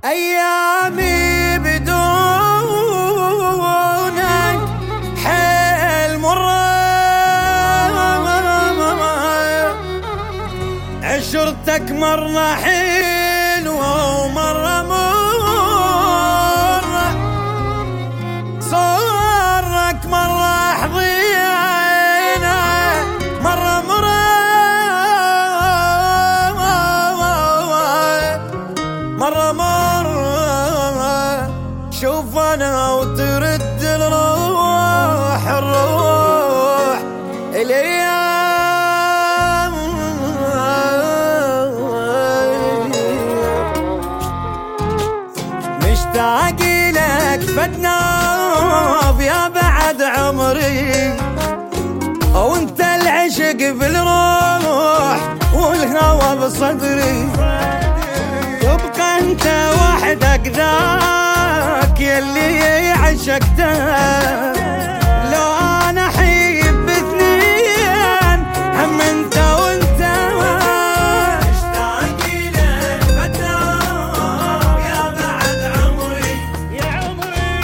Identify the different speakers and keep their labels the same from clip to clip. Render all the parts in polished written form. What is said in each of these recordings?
Speaker 1: أيامي بدونك حيل مرة، عشرتك مرة حلوة ومرة مرة، صورك مرة حضينا مرة مرة مرة مرة، شوف أنا وترد الروح الروح الأيام، مشتاق لك فتناف يا بعد عمري، وانت العشق بالروح والهوى بصدري، تبقى انت وحدك ذاك يلي عشقته، لو انا حيب باثنين هم انت وانت، مشتاق لك فتناف يا بعد عمري يا عمري.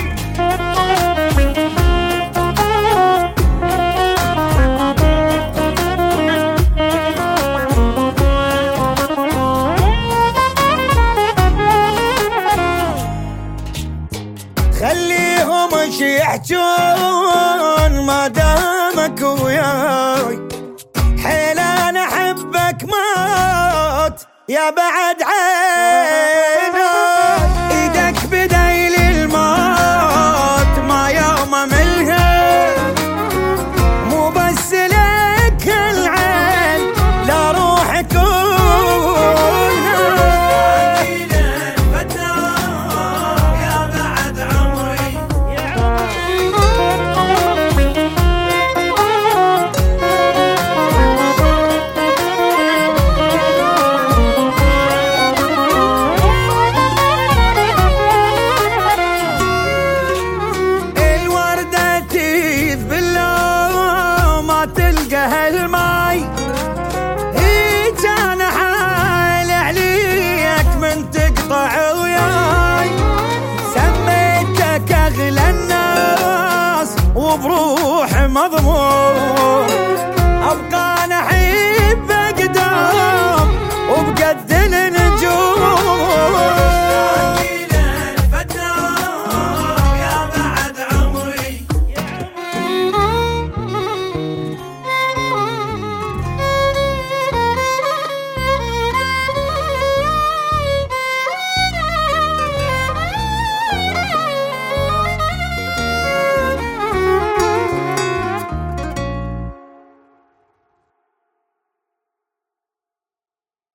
Speaker 1: خليهم ايش يحجون ما دامك وياي، حيل انا احبك موت يا بعد عيني، ايدك بديل الموت ما يوم ملها، مو بس لك العين لا روح كلها، هالماي هيج انا حال عليك من تقطع